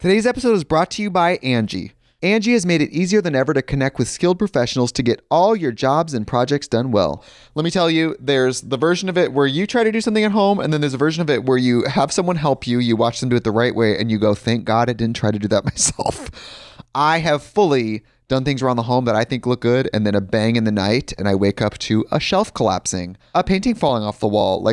Today's episode is brought to you by Angie. Angie has made it easier than ever to connect with skilled professionals to get all your jobs and projects done well. Let me tell you, there's the version of it where you try to do something at home, and then there's a version of it where you have someone help you, you watch them do it the right way, and you go, thank God I didn't try to do that myself. I have fully done things around the home that I think look good, and then a bang in the night, and I wake up to a shelf collapsing, a painting falling off the wall.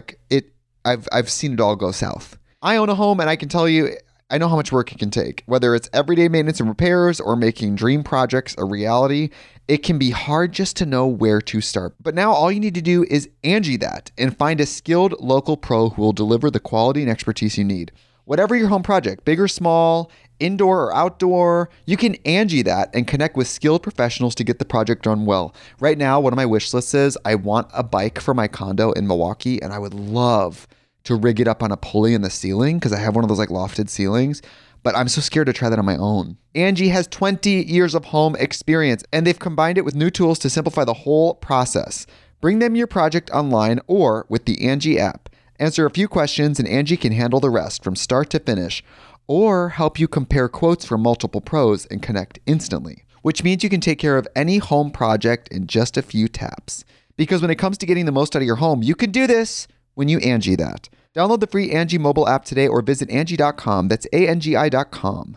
I've seen it all go south. I own a home, and I can tell you, I know how much work it can take. Whether it's everyday maintenance and repairs or making dream projects a reality, it can be hard just to know where to start. But now all you need to do is Angie that and find a skilled local pro who will deliver the quality and expertise you need. Whatever your home project, big or small, indoor or outdoor, you can Angie that and connect with skilled professionals to get the project done well. Right now, one of my wish lists is I want a bike for my condo in Milwaukee, and I would love to rig it up on a pulley in the ceiling because I have one of those like lofted ceilings, but I'm so scared to try that on my own. Angie has 20 years of home experience, and they've combined it with new tools to simplify the whole process. Bring them your project online or with the Angie app. Answer a few questions and Angie can handle the rest from start to finish, or help you compare quotes from multiple pros and connect instantly, which means you can take care of any home project in just a few taps. Because when it comes to getting the most out of your home, you can do this when you Angie that. Download the free Angie mobile app today or visit Angie.com. That's ANGI.com.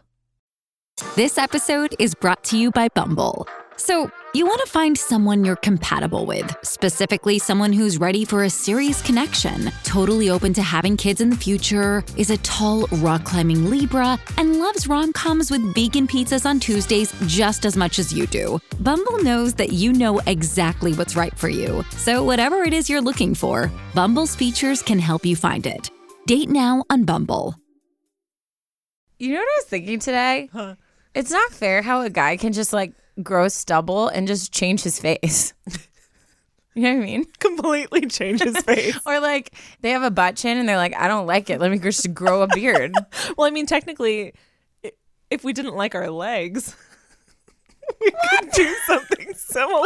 This episode is brought to you by Bumble. So, you want to find someone you're compatible with, specifically someone who's ready for a serious connection, totally open to having kids in the future, is a tall, rock-climbing Libra, and loves rom-coms with vegan pizzas on Tuesdays just as much as you do. Bumble knows that you know exactly what's right for you. So whatever it is you're looking for, Bumble's features can help you find it. Date now on Bumble. You know what I was thinking today? Huh. It's not fair how a guy can just like grow stubble and just change his face. You know what I mean? Completely change his face. Or like they have a butt chin and they're like, I don't like it. Let me just grow a beard. Well, I mean, technically, if we didn't like our legs, we could do something similar.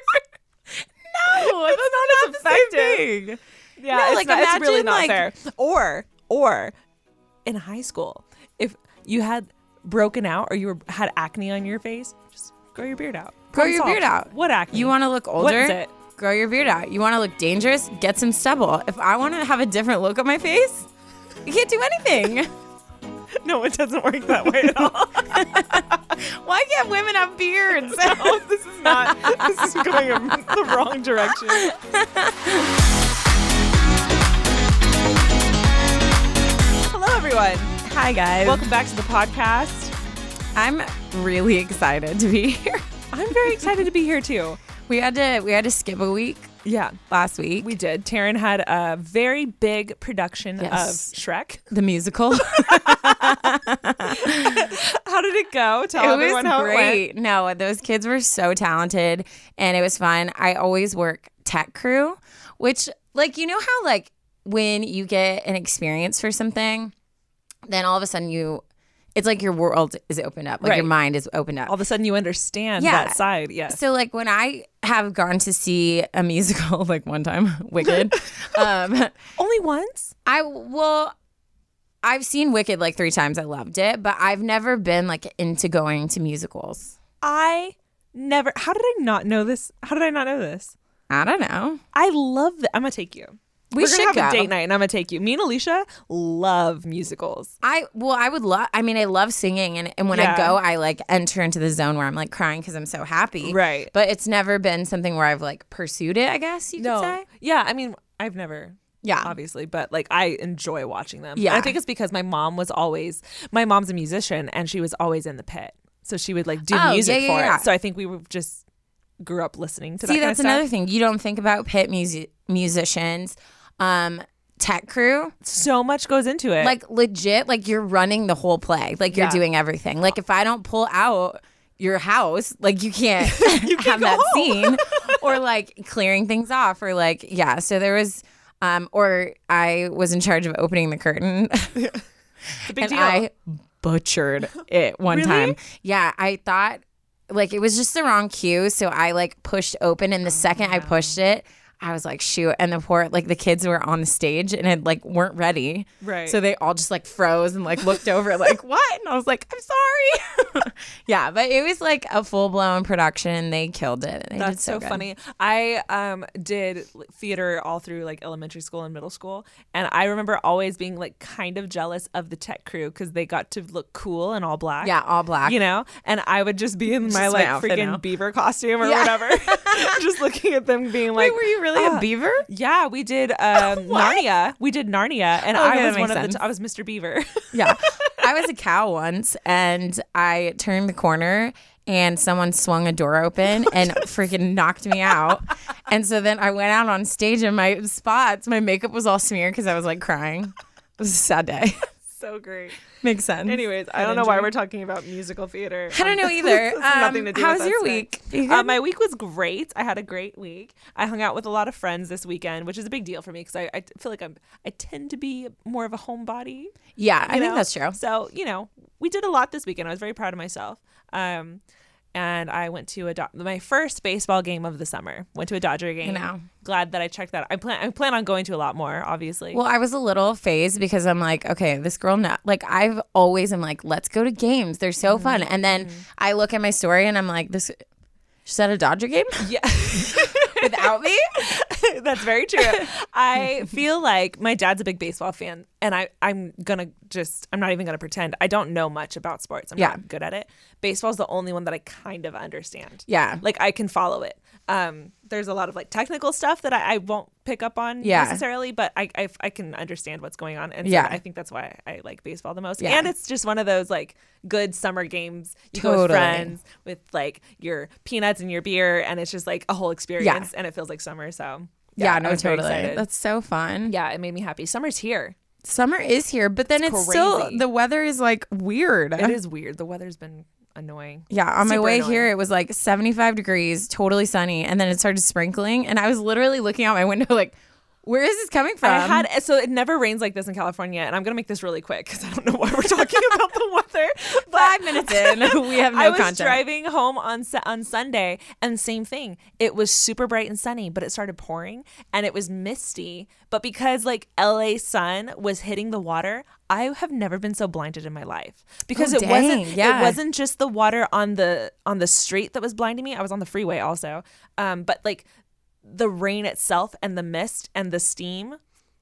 No, It's not as effective. Yeah, No, it's, like, it's really imagine, not like- fair. Or in high school, if you had broken out or had acne on your face, just grow your beard out. Grow your beard out. What acne? You want to look older? What is it? Grow your beard out. You want to look dangerous? Get some stubble. If I want to have a different look on my face, you can't do anything. No, it doesn't work that way at all. Why can't women have beards? No, this is not. This is going in the wrong direction. Hello, everyone. Hi, guys. Welcome back to the podcast. I'm really excited to be here. I'm very excited to be here too. We had to skip a week Yeah, last week. we did. Taryn had a very big production Yes. of Shrek. The musical. How did it go? Tell It everyone was how great. No, those kids were so talented and it was fun. I always work tech crew, which like, you know how like when you get an experience for something, then all of a sudden it's like your world is opened up. Like your Right. mind is opened up. All of a sudden you understand Yeah. that side. Yes. So like when I have gone to see a musical like one time, Wicked, Only once? I've seen Wicked like 3 times. I loved it, but I've never been like into going to musicals. I never. How did I not know this? How did I not know this? I don't know. I love that. I'm going to take you. We We're should gonna have go. a date night and I'm going to take you. Me and Alicia love musicals. I would love, I mean, I love singing and when Yeah. I go, I like enter into the zone where I'm like crying because I'm so happy. Right. But it's never been something where I've like pursued it, I guess you could say. Yeah, I mean, I've never. Yeah. Obviously, but like I enjoy watching them. Yeah. And I think it's because my mom's a musician and she was always in the pit. So she would like do Oh, music yeah, for yeah. it. So I think we were just grew up listening to that See, kind of that's stuff. another thing. You don't think about pit musicians, tech crew. So much goes into it. Like legit, like you're running the whole play. Like you're Yeah. doing everything. Like if I don't pull out your house, like you can't, have go that home. scene or like clearing things off or like, yeah. So there was, or I was in charge of opening the curtain it's a big and deal. I butchered it one Really? time. Yeah. I thought like it was just the wrong cue. So I like pushed open and the second I pushed it, I was like, shoot. And the kids were on the stage and had like weren't ready. Right. So they all just like froze and like looked over like, what? And I was like, I'm sorry. Yeah. But it was like a full blown production. They killed it. They That's did so good. funny. I did theater all through like elementary school and middle school. And I remember always being like kind of jealous of the tech crew because they got to look cool in all black. Yeah. All black. You know? And I would just be in my Just like my outfit freaking now. beaver costume or Yeah. whatever. Just looking at them being like, Wait, were you really a beaver? yeah, we did Narnia. We did Narnia, and Okay, I that was makes one of sense. I was Mr. Beaver. Yeah. I was a cow once and I turned the corner and someone swung a door open and freaking knocked me out. And so then I went out on stage and my makeup was all smeared because I was like crying. It was a sad day. So great. Makes sense. Anyways, I don't know why we're talking about musical theater. I don't know either. This has nothing to do how with was us your today. week? You good? My week was great. I had a great week. I hung out with a lot of friends this weekend, which is a big deal for me because I feel like I tend to be more of a homebody. Yeah, I you think know? that's true. So, we did a lot this weekend. I was very proud of myself. And I went to my first baseball game of the summer. Went to a Dodger game. Glad that I checked that. I plan on going to a lot more, obviously. Well, I was a little phased because I'm like, okay, this girl, like I've always am like, let's go to games. They're so fun. And then I look at my story and I'm like, she's at a Dodger game? Yeah. Without me? That's very true. I feel like my dad's a big baseball fan, and I'm not even gonna pretend. I don't know much about sports. I'm not good at it. Baseball's the only one that I kind of understand. Yeah. Like I can follow it. There's a lot of like technical stuff that I won't pick up on necessarily, but I can understand what's going on. And so I think that's why I like baseball the most. Yeah. And it's just one of those like good summer games. You go with friends with like your peanuts and your beer, and it's just like a whole experience and it feels like summer. So Yeah, I no, was very totally. excited. That's so fun. Yeah, it made me happy. Summer's here. Summer is here, but then it's still, crazy. the weather is like weird. It is weird. The weather's been annoying. Yeah, on my Super way annoying. here, it was like 75 degrees, totally sunny, and then it started sprinkling, and I was literally looking out my window like, where is this coming from? So it never rains like this in California, and I'm gonna make this really quick because I don't know why we're talking about the weather. But 5 minutes in, we have no I was content. driving home on Sunday, and same thing. It was super bright and sunny, but it started pouring, and it was misty. But because like LA sun was hitting the water, I have never been so blinded in my life because it wasn't just the water on the street that was blinding me. I was on the freeway also, but like the rain itself and the mist and the steam,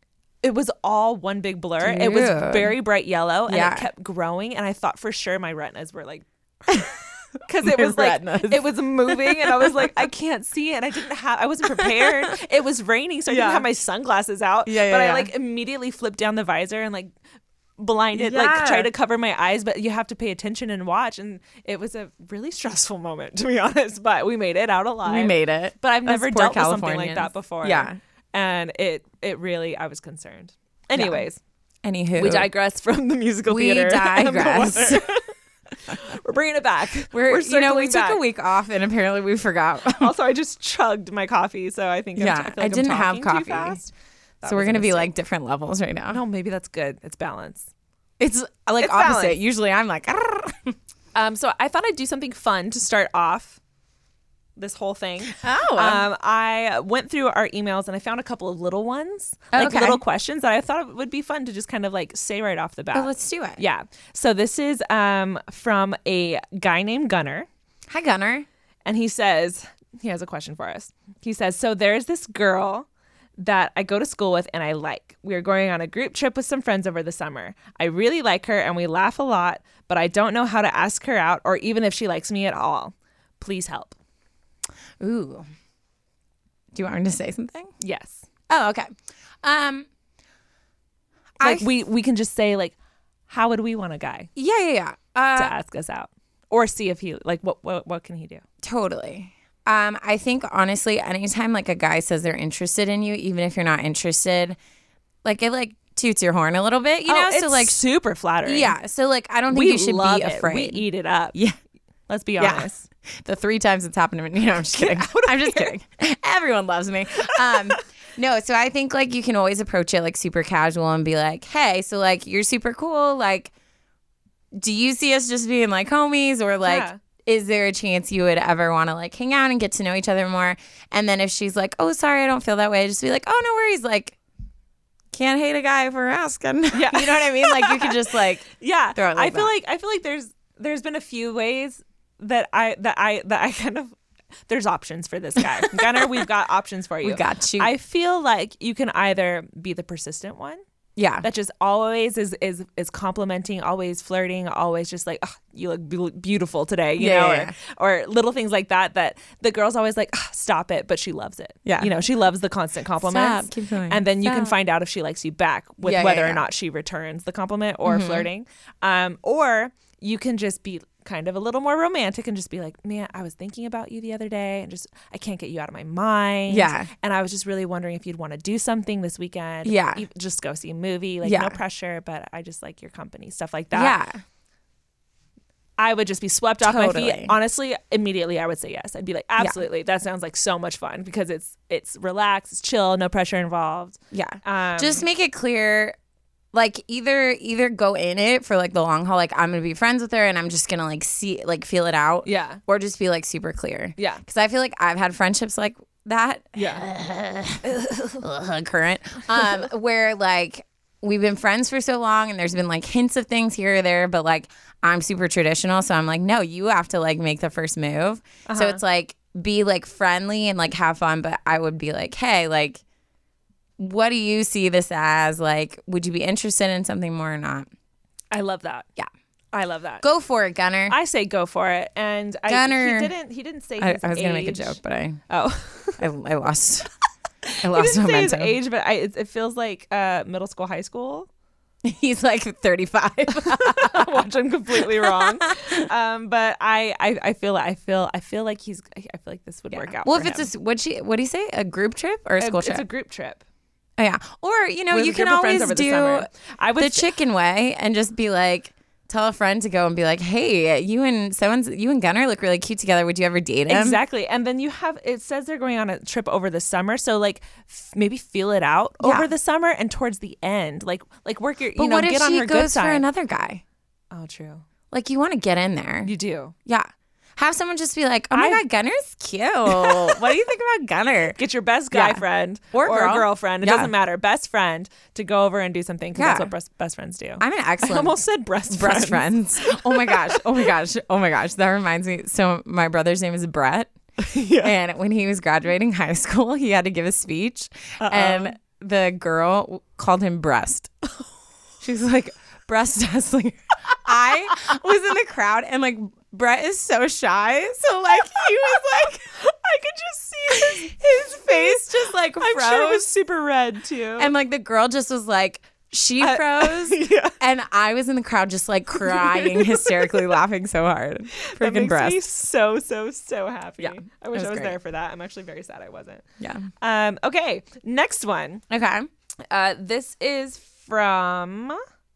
it was all one big blur. Dude. It was very bright yellow, and Yeah. it kept growing, and I thought for sure my retinas were like because it was like retinas. it was moving, and I was like, I can't see it. I wasn't prepared. It was raining, so I didn't have my sunglasses out. But I like immediately flipped down the visor and like blinded, like try to cover my eyes, but you have to pay attention and watch. And it was a really stressful moment, to be honest, but we made it out alive. We made it. But I've Us never poor dealt with something like Californians. that before. Yeah. And it really, I was concerned. Anyways, Anywho. we digress from the musical We theater. and the digress. weather. We're bringing it back. we we took a back. week off and apparently we forgot. Also, I just chugged my coffee, so I think I feel like I didn't I'm have talking coffee. too fast. That So we're was a going to be mistake. like different levels right now. No, maybe that's good. It's balance. It's like It's opposite. balanced. Usually I'm like, So I thought I'd do something fun to start off this whole thing. Oh. I went through our emails and I found a couple of little ones, like okay. little questions that I thought would be fun to just kind of like say right off the bat. Oh, let's do it. Yeah. So this is from a guy named Gunnar, Hi, Gunnar. and he says, he has a question for us. He says, so there's this girl that I go to school with and I like. We are going on a group trip with some friends over the summer. I really like her and we laugh a lot, but I don't know how to ask her out or even if she likes me at all. Please help. Ooh. Do you want me to say something? Yes. Oh, okay. Like we can just say like, how would we want a guy Yeah. to ask us out or see if he like what can he do? Totally. I think honestly, anytime like a guy says they're interested in you, even if you're not interested, like it like toots your horn a little bit, you know? It's So like, super flattering. yeah. So like, I don't think we you should love be it. afraid. We eat it up. Yeah. Let's be Yeah. honest. The 3 times it's happened to me. I'm just kidding. I'm just kidding. Everyone loves me. No, so I think like you can always approach it like super casual and be like, hey, so like you're super cool. Like, do you see us just being like homies or like, Yeah. is there a chance you would ever want to like hang out and get to know each other more? And then if she's like, oh, sorry, I don't feel that way, just be like, oh, no worries. Like, can't hate a guy for asking. Yeah. You know what I mean? Like, you could just like throw it I feel like there's been a few ways that I kind of, there's options for this guy. Gunnar, we've got options for you. We got you. I feel like you can either be the persistent one. Yeah. That just always is complimenting, always flirting, always just like, oh, you look beautiful today, you know, or little things like that the girl's always like, oh, stop it, but she loves it. Yeah. You know, she loves the constant compliments. Stop, keep going. And then you can Stop. find out if she likes you back with whether or not she returns the compliment or flirting. Or you can just be kind of a little more romantic and just be like, man, I was thinking about you the other day and just I can't get you out of my mind. Yeah. And I was just really wondering if you'd want to do something this weekend. Yeah. Just go see a movie. Like no pressure, but I just like your company. Stuff like that. Yeah. I would just be swept off my Totally. feet. Honestly, immediately I would say yes. I'd be like, absolutely. That sounds like so much fun because it's relaxed, it's chill, no pressure involved. Yeah. Just make it clear. Like either go in it for like the long haul, like I'm gonna be friends with her and I'm just gonna like see like feel it out, or just be like super clear, because I feel like I've had friendships like that, current, where like we've been friends for so long and there's been like hints of things here or there, but like I'm super traditional, so I'm like, no, you have to like make the first move. So it's like be like friendly and like have fun, but I would be like, hey, like, what do you see this as? Like, would you be interested in something more or not? I love that. Yeah. I love that. Go for it, Gunnar. I say go for it. And Gunnar. He didn't say his age. I was going to make a joke, but I lost. I He lost didn't say his momentum. age, but it feels like middle school, high school. He's like 35. Which I'm completely wrong. But I feel like this would work out. Well, for if it's him. what do you say? A group trip or a school trip? It's a group trip. Oh yeah. Or you know, With you a can group of friends always over the do summer. I would the chicken way and just be like, tell a friend to go and be like, hey, you and Gunnar look really cute together. Would you ever date him? Exactly. And then it says they're going on a trip over the summer. So like maybe feel it out over the summer and towards the end, like work your, But what if get on she her good goes for side. another guy? Oh, true. Like you want to get in there. You do. Yeah. Have someone just be like, oh my God, Gunnar's cute. What do you think about Gunnar? Get your best guy friend Or girl. girlfriend. It doesn't matter. Best friend to go over and do something because that's what best friends do. I'm an excellent. I almost said breast friends. Oh my gosh. That reminds me. So my brother's name is Brett. And when he was graduating high school, he had to give a speech. And the girl called him Breast. She's like, Breast Dessler. I was in the crowd and like Brett is so shy. So like he was like, I could just see his face just like froze. I'm sure it was super red too. And like the girl just was like, she froze. And I was in the crowd just like crying, hysterically laughing so hard. That Freaking makes Breast. me so happy. Yeah, I wish it was I was great. there for that. I'm actually very sad I wasn't. Yeah. Okay, next one. Okay. This is from...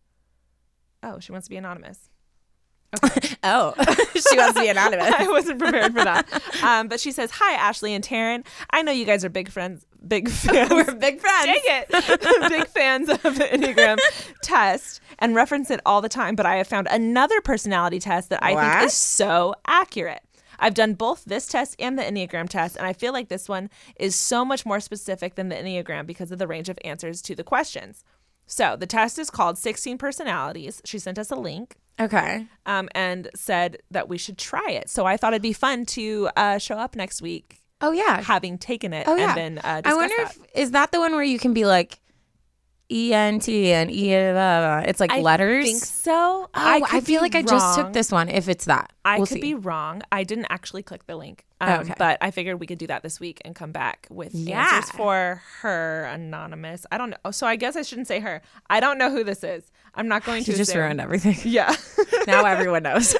Oh, she wants to be anonymous. Okay. Oh, she wants to be anonymous. I wasn't prepared for that. But she says, hi, Ashley and Taryn. I know you guys are big fans. We're big friends. Dang it. Big fans of the Enneagram test and reference it all the time. But I have found another personality test that I think is so accurate. I've done both this test and the Enneagram test, and I feel like this one is so much more specific than the Enneagram because of the range of answers to the questions. So the test is called 16 Personalities. She sent us a link. Okay. And said that we should try it. So I thought it'd be fun to show up next week. Oh yeah. Having taken it Oh yeah. and then discuss I wonder that. if is that the one where you can be like ENT and it's like letters. I think so. Oh, I feel like I just took wrong. this one. If it's that, I we'll could see. be wrong. I didn't actually click the link. Okay. But I figured we could do that this week and come back with answers for her anonymous. I don't know. So I guess I shouldn't say her. I don't know who this is. I'm not going to You just assume. ruined everything. Yeah. Now everyone knows.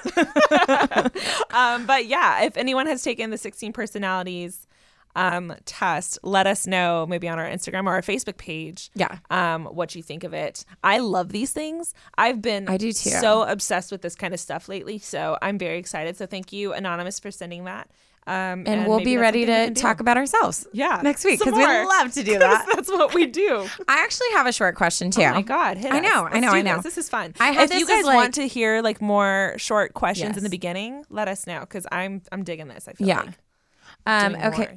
But yeah, if anyone has taken the 16 personalities test, let us know maybe on our Instagram or our Facebook page. Yeah. What you think of it. I love these things. I do too. So obsessed with this kind of stuff lately. So I'm very excited. So thank you, Anonymous, for sending that. And we'll be ready to talk about ourselves next week because we love to do that. That's what we do. I actually have a short question too. Oh my God, hit us. I know. This is fun. If you guys want to hear like more short questions in the beginning, let us know because I'm digging this. I feel like. Okay.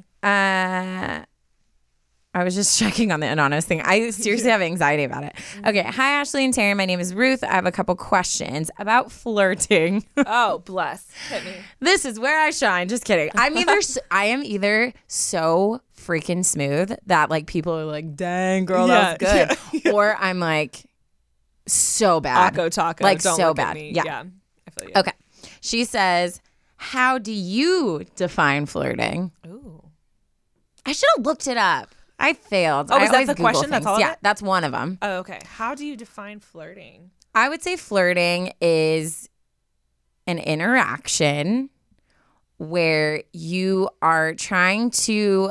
I was just checking on the anonymous thing. I seriously have anxiety about it. Okay. Hi, Ashley and Terry. My name is Ruth. I have a couple questions about flirting. Oh, bless. Hit me. This is where I shine. Just kidding. I am either so freaking smooth that like people are like, dang, girl, that was good. Yeah. Or I'm like so bad. Taco. Like Don't so look bad. At me. Yeah. I feel you. Okay. She says, how do you define flirting? Ooh. I should have looked it up. I failed. Oh, I is that always the Google question? things. That's all of it? That's one of them. Oh, okay. How do you define flirting? I would say flirting is an interaction where you're trying to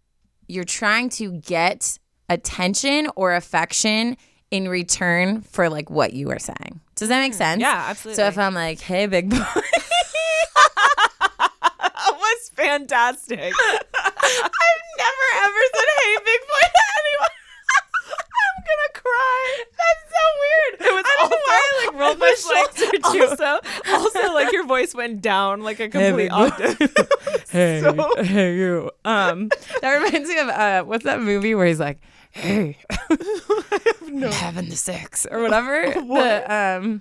get attention or affection in return for like what you are saying. Does that make sense? Yeah, absolutely. So if I'm like, hey, big boy. That was fantastic. I've never ever said hey big boy to anyone. I'm gonna cry. That's so weird. It was I don't know why I like rolled my shoulder too. Also like your voice went down like a complete octave. Hey, hey you. That reminds me of what's that movie where he's like, hey, I'm having the sex or whatever. What?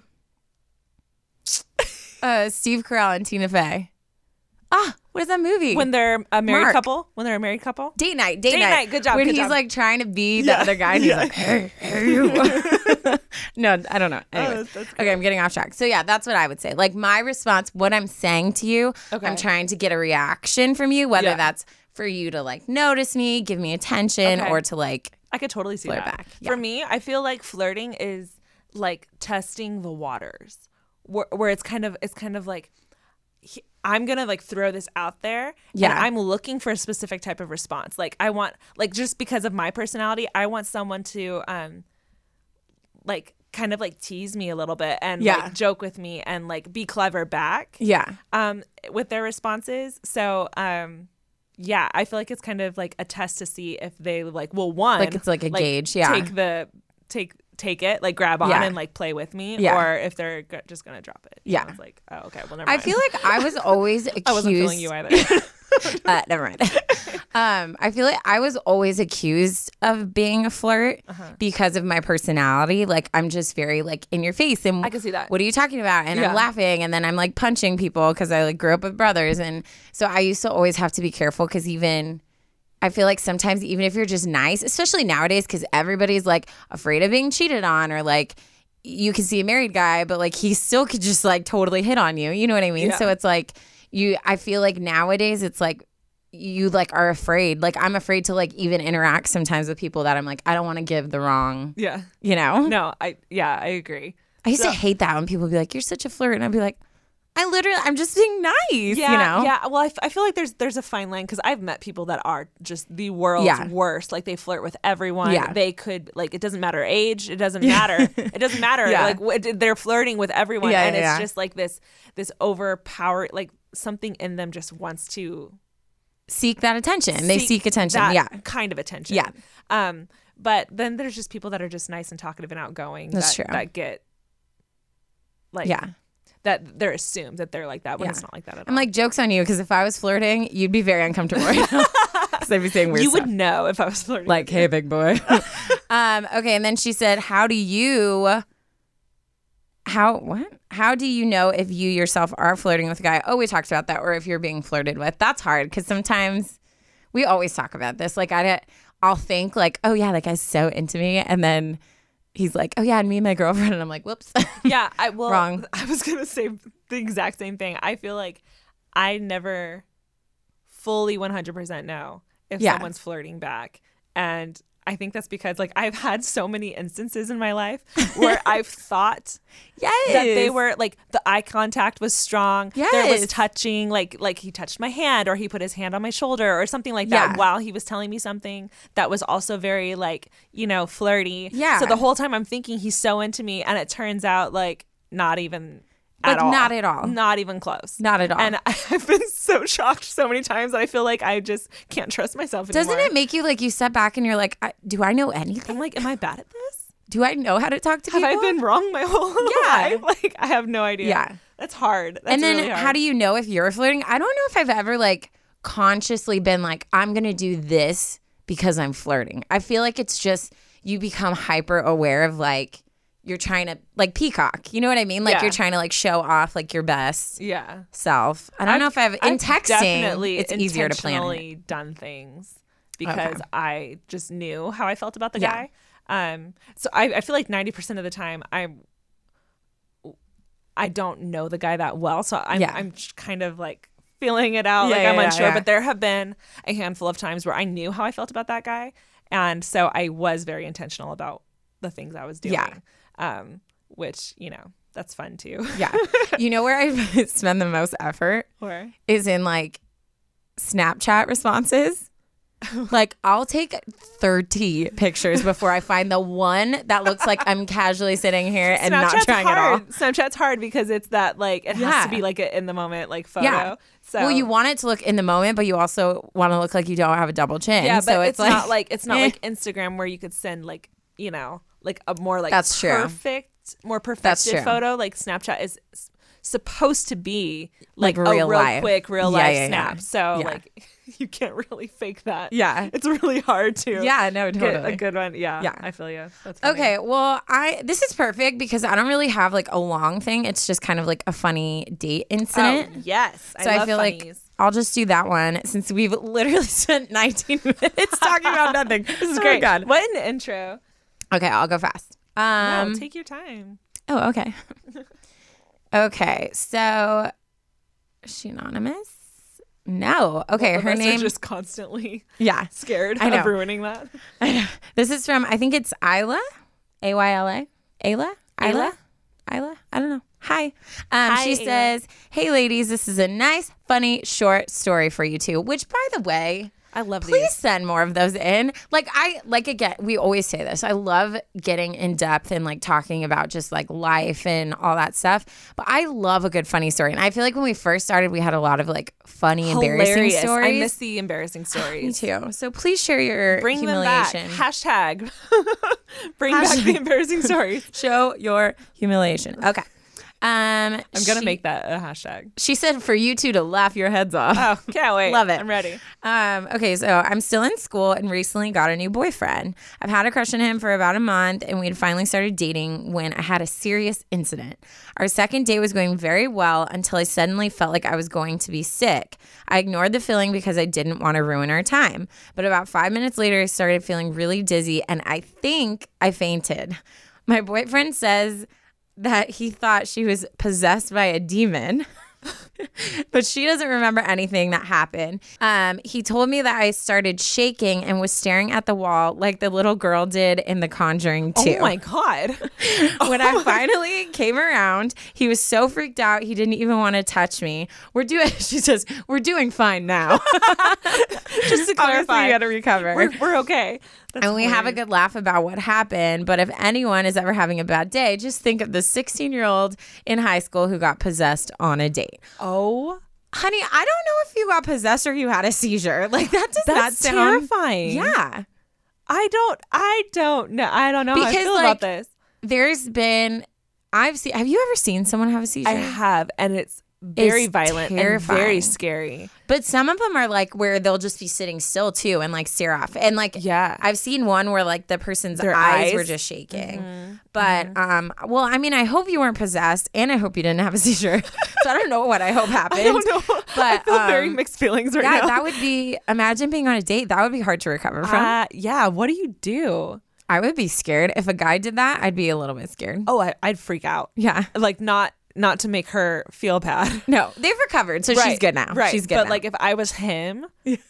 Steve Carell and Tina Fey. What is that movie? When they're a married couple? When they're a married couple? Date night. Good job. When good he's job. like trying to be the other guy and he's like, hey, you. No, I don't know. Anyway. Okay, I'm getting off track. So yeah, that's what I would say. Like my response, what I'm saying to you, I'm trying to get a reaction from you, whether that's for you to like notice me, give me attention, or to like I could totally see flirt that. back. Yeah. For me, I feel like flirting is like testing the waters, where it's kind of like I'm gonna like throw this out there. Yeah, and I'm looking for a specific type of response. Like I want, like just because of my personality, I want someone to like kind of like tease me a little bit and like joke with me and like be clever back. Yeah. With their responses. So yeah, I feel like it's kind of like a test to see if they like like it's like a gauge. Yeah. Take it, like grab on and like play with me, or if they're just gonna drop it. Yeah, it's like, oh, okay, well, never mind. I feel like I was always accused. I wasn't feeling you either. Never mind. I feel like I was always accused of being a flirt because of my personality. Like I'm just very like in your face, and I can see that. What are you talking about? And I'm laughing, and then I'm like punching people because I like grew up with brothers, and so I used to always have to be careful because I feel like sometimes even if you're just nice, especially nowadays, because everybody's like afraid of being cheated on, or like you can see a married guy, but like he still could just like totally hit on you. You know what I mean? Yeah. So it's like I feel like nowadays it's like you like are afraid. Like I'm afraid to like even interact sometimes with people that I'm like, I don't want to give the wrong, you know? No, I agree. I used to hate that when people would be like, you're such a flirt. And I'd be like, I'm just being nice, you know? Yeah, well, I feel like there's a fine line because I've met people that are just the world's worst. Like they flirt with everyone. Yeah. They could, like, it doesn't matter age. It doesn't matter. It doesn't matter. Yeah. Like they're flirting with everyone. Yeah, and yeah, it's just like this overpowered, like something in them just wants to seek that attention. They seek attention. That kind of attention. Yeah. But then there's just people that are just nice and talkative and outgoing. That's true. That get like, that they're assumed that they're like that when it's not like that at all. I'm like, joke's on you, because if I was flirting, you'd be very uncomfortable right now. Because I'd be saying weird stuff. You would know if I was flirting. Like, hey, big boy. Okay, and then she said, how do you know if you yourself are flirting with a guy? Oh, we talked about that. Or if you're being flirted with. That's hard, because sometimes we always talk about this. Like, I'll think like, oh yeah, that guy's so into me, and then he's like, oh yeah, and me and my girlfriend, and I'm like, whoops. Yeah, wrong. I was gonna say the exact same thing. I feel like I never fully 100% know if someone's flirting back, and I think that's because like I've had so many instances in my life where I've thought that they were like, the eye contact was strong. Yes. There was touching, like he touched my hand, or he put his hand on my shoulder or something like that while he was telling me something that was also very like, you know, flirty. Yeah. So the whole time I'm thinking he's so into me, and it turns out like not even at all. Not at all. Not even close. Not at all. And I've been so shocked so many times that I feel like I just can't trust myself anymore. Doesn't it make you like you step back and you're like, do I know anything? I'm like, am I bad at this? Do I know how to talk to Have people? I been wrong my whole life? Like, I have no idea. Yeah. That's hard. That's and then really hard. how do you know if you're flirting? I don't know if I've ever like consciously been like, I'm going to do this because I'm flirting. I feel like it's just you become hyper aware of like you're trying to like peacock. You know what I mean? Like you're trying to like show off like your best self. I don't know if I've in texting, definitely it's easier to plan it. Done things because I just knew how I felt about the guy. So I feel like 90% of the time I don't know the guy that well. So I'm kind of like feeling it out. I'm unsure. But there have been a handful of times where I knew how I felt about that guy. And so I was very intentional about the things I was doing. Which, you know, that's fun too. You know where I spend the most effort? Where? Is in like Snapchat responses. Like I'll take 30 pictures before I find the one that looks like I'm casually sitting here and not trying at all. Snapchat's hard because it's that like it has to be like an in the moment like photo. Yeah. So well, you want it to look in the moment, but you also want to look like you don't have a double chin. Yeah, so but it's not like Instagram where you could send like, you know, like a more like That's true. more perfected photo. Like Snapchat is supposed to be like a real life. quick real life Yeah. snap. So like you can't really fake that. Yeah. It's really hard to totally. get a good one. Yeah. I feel you. That's funny. Okay, well, this is perfect because I don't really have like a long thing. It's just kind of like a funny date incident. Oh, yes. So I feel funnies. like I'll just do that one since we've literally spent 19 minutes talking about nothing. This is great. God. What an intro. Okay, I'll go fast. No, take your time. Oh, okay. Okay, so is she anonymous? No. Okay, her name just constantly I scared know. of ruining that. I know. This is from I think it's Isla, Ayla, Ayla. I don't know. Hi. She Ayla. says, "Hey ladies, this is a nice, funny, short story for you two." Which, by the way, I love please these. send more of those in. Again, we always say this. I love getting in depth and like talking about just like life and all that stuff. But I love a good funny story. And I feel like when we first started, we had a lot of like funny, embarrassing stories. I miss the embarrassing stories. Me too. So please share your Bring humiliation. them back. Hashtag. Bring back the embarrassing stories. Show your humiliation. Okay. I'm going to make that a hashtag. She said for you two to laugh your heads off. Oh, can't wait. Love it. I'm ready. Okay, so I'm still in school and recently got a new boyfriend. I've had a crush on him for about a month and we had finally started dating when I had a serious incident. Our second date was going very well until I suddenly felt like I was going to be sick. I ignored the feeling because I didn't want to ruin our time. But about 5 minutes later, I started feeling really dizzy and I think I fainted. My boyfriend says that he thought she was possessed by a demon, but she doesn't remember anything that happened. He told me that I started shaking and was staring at the wall like the little girl did in The Conjuring 2. Oh my God. When I finally came around, he was so freaked out he didn't even want to touch me. She says, we're doing fine now. Just to clarify. You got to recover. We're okay. That's and we have a good laugh about what happened. But if anyone is ever having a bad day, just think of the 16-year-old in high school who got possessed on a date. Oh, honey, I don't know if you got possessed or you had a seizure. Like that does not sound terrifying. Yeah. I don't know. I don't know how I feel about this. There's been have you ever seen someone have a seizure? I have, and it's very violent terrifying. and very scary. But some of them are like where they'll just be sitting still too and like stare off. And like I've seen one where like the person's eyes were just shaking. Mm-hmm. But well, I mean, I hope you weren't possessed and I hope you didn't have a seizure. So I don't know what I hope happened. I don't know. But I feel very mixed feelings right now. Yeah, that would be, imagine being on a date. That would be hard to recover from. Yeah, what do you do? I would be scared. If a guy did that, I'd be a little bit scared. Oh, I'd freak out. Yeah. Like not to make her feel bad. No, they've recovered, so she's good now. Right. She's good But now. like if I was him,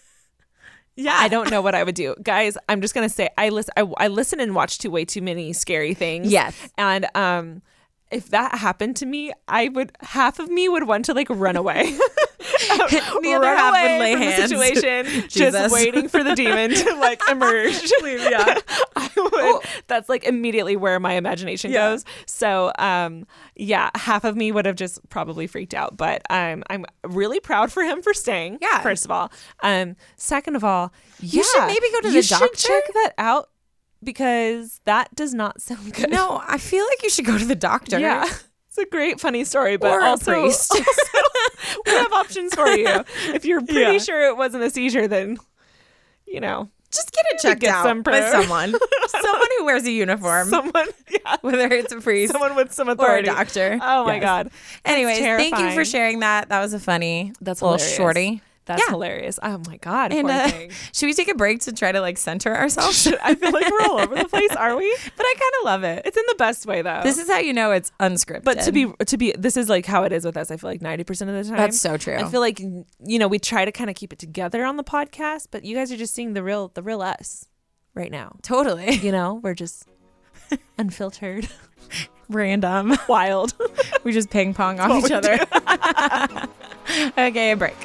I don't know what I would do. Guys, I'm just going to say I listen and watch way too many scary things. Yes. And if that happened to me, half of me would want to like run away. Neither run half away would lay from the hands. situation, Jesus. just waiting for the demon to like emerge. Yeah. I would, that's like immediately where my imagination goes. So yeah, half of me would have just probably freaked out, but I'm really proud for him for staying. Yeah. First of all, second of all, You should maybe go to the doctor. You should check that out because that does not sound good. No, I feel like you should go to the doctor. Yeah. It's a great, funny story, but Or a also, priest. we have options for you. If you're pretty sure it wasn't a seizure, then, Just get it checked get out some by proof. someone who wears a uniform, someone, whether it's a priest someone with some or a authority. doctor. Oh my Yes. God. Anyways, thank you for terrifying. sharing that. That was a funny That's little hilarious. shorty. That's Yeah. hilarious. Oh my God. And poor thing. should we take a break to try to like center ourselves? I feel like we're all over the place, are we? But I kind of love it. It's in the best way though. This is how you know it's unscripted. But to be this is like how it is with us. I feel like 90% of the time. That's so true. I feel like we try to kind of keep it together on the podcast, but you guys are just seeing the real us right now. Totally We're just unfiltered, random. wild. We just ping pong off each other. Okay, a break.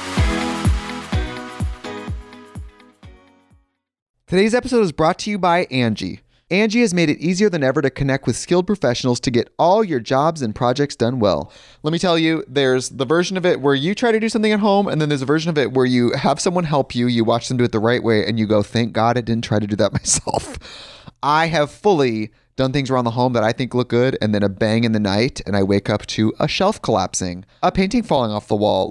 Today's episode is brought to you by Angie. Angie has made it easier than ever to connect with skilled professionals to get all your jobs and projects done well. Let me tell you, there's the version of it where you try to do something at home, and then there's a version of it where you have someone help you, you watch them do it the right way, and you go, thank God I didn't try to do that myself. I have fully done things around the home that I think look good, and then a bang in the night, and I wake up to a shelf collapsing, a painting falling off the wall.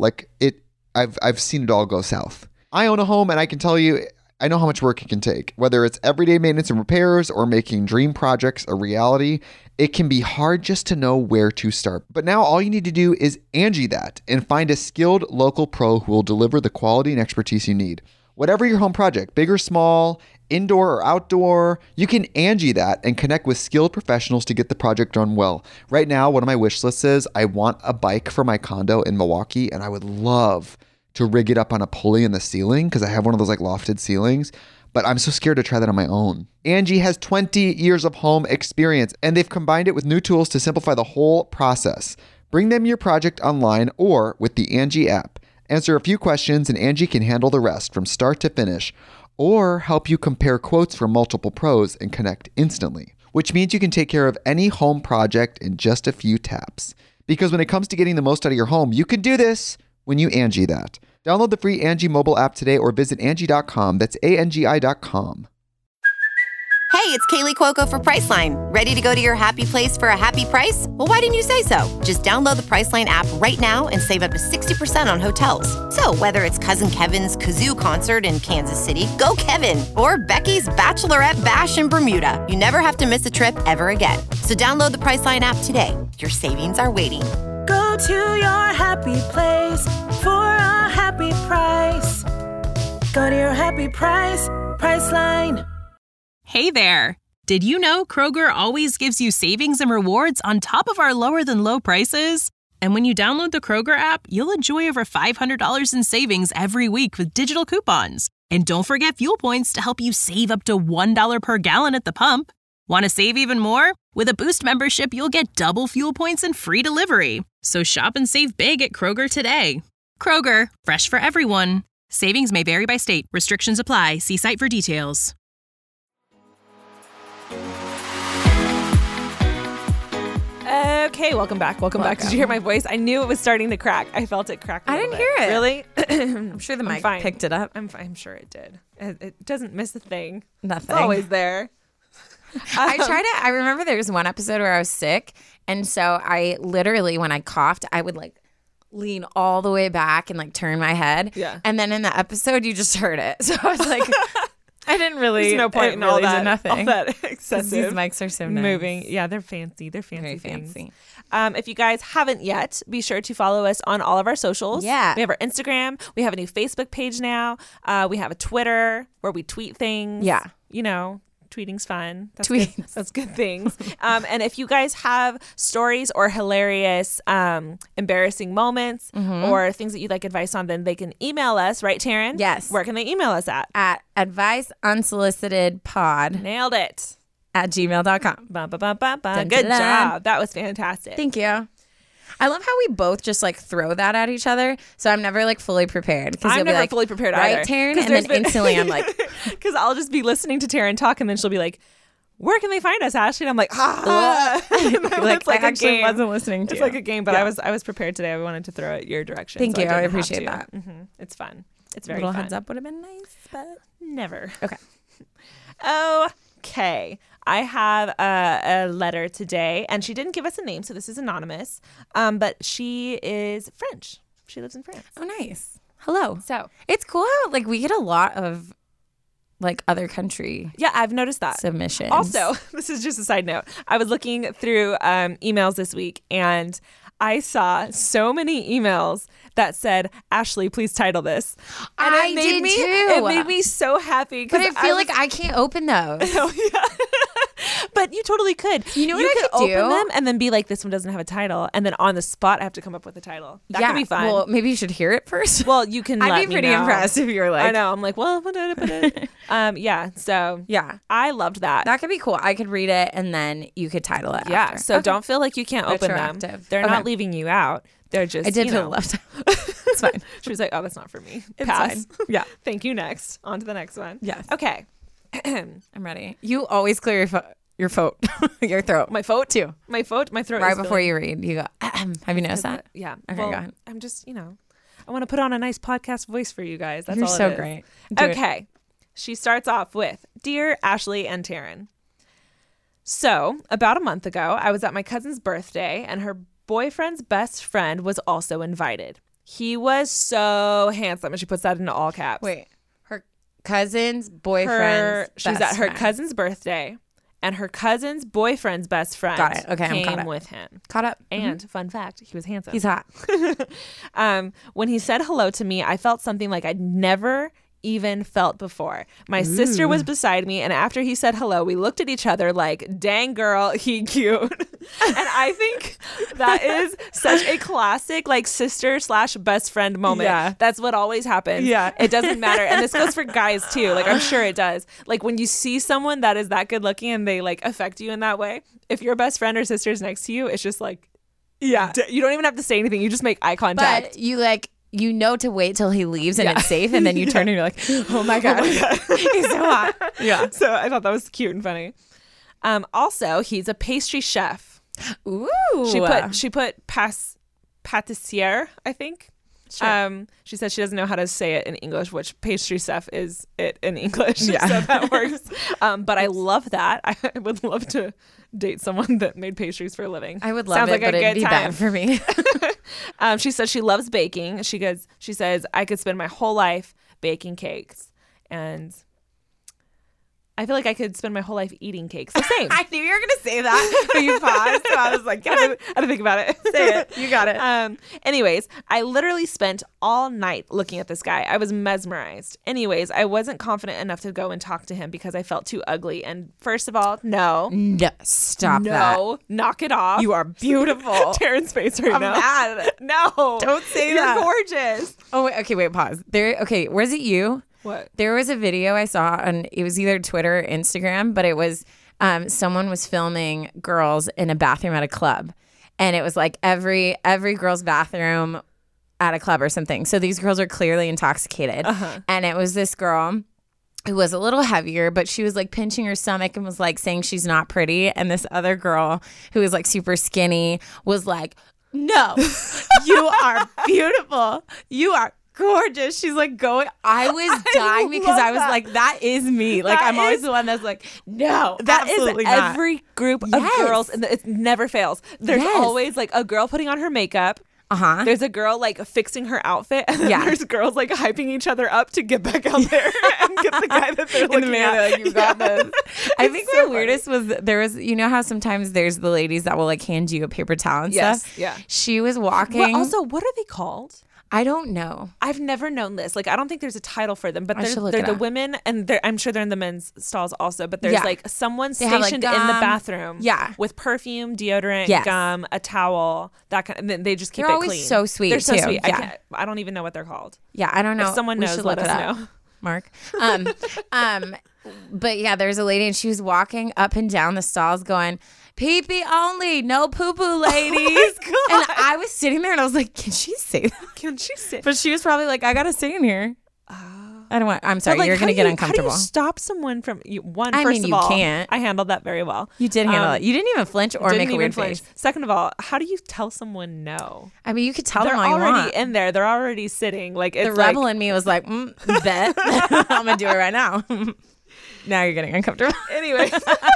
I've seen it all go south. I own a home, and I can tell you, I know how much work it can take. Whether it's everyday maintenance and repairs or making dream projects a reality, it can be hard just to know where to start. But now all you need to do is Angie that and find a skilled local pro who will deliver the quality and expertise you need. Whatever your home project, big or small, indoor or outdoor, you can Angie that and connect with skilled professionals to get the project done well. Right now, one of my wish lists is I want a bike for my condo in Milwaukee, and I would love to rig it up on a pulley in the ceiling because I have one of those like lofted ceilings, but I'm so scared to try that on my own. Angie has 20 years of home experience, and they've combined it with new tools to simplify the whole process. Bring them your project online or with the Angie app. Answer a few questions and Angie can handle the rest from start to finish, or help you compare quotes from multiple pros and connect instantly, which means you can take care of any home project in just a few taps. Because when it comes to getting the most out of your home, you can do this when you Angie that. Download the free Angie mobile app today or visit Angie.com. That's ANGI.com. Hey, it's Kaylee Cuoco for Priceline. Ready to go to your happy place for a happy price? Well, why didn't you say so? Just download the Priceline app right now and save up to 60% on hotels. So whether it's Cousin Kevin's Kazoo Concert in Kansas City, go Kevin, or Becky's Bachelorette Bash in Bermuda, you never have to miss a trip ever again. So download the Priceline app today. Your savings are waiting. Go to your happy place for a happy price. Go to your happy price, Priceline. Hey there! Did you know Kroger always gives you savings and rewards on top of our lower than low prices? And when you download the Kroger app, you'll enjoy over $500 in savings every week with digital coupons. And don't forget fuel points to help you save up to $1 per gallon at the pump. Want to save even more? With a Boost membership, you'll get double fuel points and free delivery. So shop and save big at Kroger today. Kroger, fresh for everyone. Savings may vary by state. Restrictions apply. See site for details. Okay, welcome back. Welcome back. Did you hear my voice? I knew it was starting to crack. I felt it crack. I didn't hear it. Really? I'm sure the mic fine. picked it up. I'm sure it did. It doesn't miss a thing. Nothing. It's always there. I remember there was one episode where I was sick, and so I literally, when I coughed, I would like lean all the way back and like turn my head. Yeah. And then in the episode, you just heard it. So I was like, I didn't really. There's no point in all really did that. nothing. All that 'Cause excessive. These mics are so nice. Moving. Yeah, they're fancy. They're fancy. Very things. fancy. If you guys haven't yet, be sure to follow us on all of our socials. Yeah. We have our Instagram. We have a new Facebook page now. We have a Twitter where we tweet things. Yeah. You know, tweeting's fun. That's Tweets. Good. That's good things. And if you guys have stories or hilarious, embarrassing moments or things that you'd like advice on, then they can email us, right, Taryn? Yes. Where can they email us at? At adviceunsolicitedpod Nailed it. @gmail.com. Ba, ba, ba, ba, ba. Dun, Good dun, dun. job. That was fantastic. Thank you. I love how we both just like throw that at each other. So I'm never like fully prepared. Because I'm you'll never be like, fully prepared right, either. Taryn? And then instantly I'm like, because I'll just be listening to Taryn talk, and then she'll be like, "Where can they find us, Ashley?" And I'm like, like, like I a actually game. wasn't listening to It's you. like a game, but I was prepared today. I wanted to throw it your direction. Thank so you. I didn't have appreciate to. that. It's fun. It's very little fun. heads up would have been nice, but Never. okay. Okay. I have a letter today, and she didn't give us a name, so this is anonymous. But she is French. She lives in France. Oh, nice. Hello. So It's cool how like we get a lot of like other country yeah, I've noticed that. submissions. Also, this is just a side note. I was looking through emails this week, and I saw so many emails that said, "Ashley, please title this." And I did too. It made me so happy. but I feel like I can't open those. Oh, yeah. But you totally could. You know what I could open do? them and then be like, "This one doesn't have a title," and then on the spot I have to come up with a title. That could be fun. Well, maybe you should hear it first. Well, you can. I'd let be me pretty know. impressed if you were like, I know. I'm like, well, yeah. So yeah, I loved that. that could be cool. I could read it and then you could title it. Yeah. after. So Okay. don't feel like you can't open them. Retroactive. They're Okay. not leaving you out. They're just. I did you feel know. left out. It's fine. She was like, "Oh, that's not for me." It's Pass. fine. Yeah. Thank you. Next. On to the next one. Yes. Okay. I'm ready. You always clear your throat. Your throat. My throat too. My throat. Right is before feeling- you read, you go. Have you noticed that? Yeah. Okay, well, go ahead. I'm just, I want to put on a nice podcast voice for you guys. That's You're all it so is. great. Do it. Okay. She starts off with, "Dear Ashley and Taryn. So, about a month ago, I was at my cousin's birthday, and her boyfriend's best friend was also invited. He was so handsome," and she puts that into all caps. Wait, her cousin's boyfriend. She was at her cousin's birthday, and her cousin's boyfriend's best friend Got it. Okay, I'm came caught up. with him. Caught up. And fun fact, he was handsome. He's hot. When he said hello to me, I felt something like I'd never even felt before. My sister was beside me, and after he said hello, we looked at each other like, "Dang girl, he cute." And I think that is such a classic like sister/best friend moment. Yeah. That's what always happens. Yeah. It doesn't matter. And this goes for guys too. Like, I'm sure it does. Like, when you see someone that is that good looking and they like affect you in that way, if your best friend or sister is next to you, it's just like, Yeah. you don't even have to say anything. You just make eye contact. But you like, you know to wait till he leaves and it's safe, and then you turn and you're like, oh my God. He's so hot. Yeah. So I thought that was cute and funny. Also, he's a pastry chef. Ooh. She put pâtissier, I think. Sure. She says she doesn't know how to say it in English, which pastry chef is it in English. Yeah. So that works. But I love that. I would love to date someone that made pastries for a living. I would love Sounds it, like but a it'd good be time. bad for me. She says she loves baking. She says, "I could spend my whole life baking cakes." And I feel like I could spend my whole life eating cakes. The same. I knew you were gonna say that, but you paused, so I was like, I had to think about it. say it. You got it. Anyways, I literally spent all night looking at this guy. I was mesmerized. Anyways, I wasn't confident enough to go and talk to him because I felt too ugly. And first of all, no. Stop that. No. Knock it off. You are beautiful. Taryn's face right I'm now. mad. No. Don't say You're that. gorgeous. Oh, wait, pause. Okay, was it you? What? There was a video I saw on, it was either Twitter or Instagram, but it was someone was filming girls in a bathroom at a club. And it was like every girl's bathroom at a club or something. So these girls are clearly intoxicated. And it was this girl who was a little heavier, but she was like pinching her stomach and was like saying she's not pretty. And this other girl who was like super skinny was like, "No, you are beautiful. You are gorgeous." She's like going. I was dying because I was like, that is me. Like, I'm always the one that's like, no, That is absolutely not. every group of Yes. girls, and it never fails. There's Yes. always like a girl putting on her makeup. There's a girl like fixing her outfit, and then Yeah. there's girls like hyping each other up to get back out there and get the guy that they're In the looking mirror, at. they're like, "You got this." I think so my weirdest was there was, you know how sometimes there's the ladies that will like hand you a paper towel and Yes, stuff. yeah. She was walking. Well, also, what are they called? I don't know. I've never known this. Like, I don't think there's a title for them, but I should look they're it the up. women, and I'm sure they're in the men's stalls also. But there's Yeah. like someone They have, like, stationed in the gum. bathroom, Yeah. with perfume, deodorant, Yes. gum, a towel, that kind. And then they just keep They're it always clean. so sweet, They're so too. sweet. Yeah. I don't even know what they're called. Yeah, I don't know. If someone We knows, should let look us it up. know. Mark. But yeah, there's a lady and she was walking up and down the stalls going, pee-pee only, no poo-poo, ladies. And I was sitting there and I was like, can she say that? Can she say? But she was probably like, I gotta stay in here. I don't want. I'm sorry. But, You're gonna get uncomfortable. How do you stop someone from I first mean, of you all, can't. I handled that very well. You did handle it. You didn't even flinch or make a weird face. Second of all, how do you tell someone no? I mean, you could tell They're them all you already want. in there. They're already sitting. Like it's The rebel in me was like, bet. I'm gonna do it right now. Now you're getting uncomfortable. Anyway,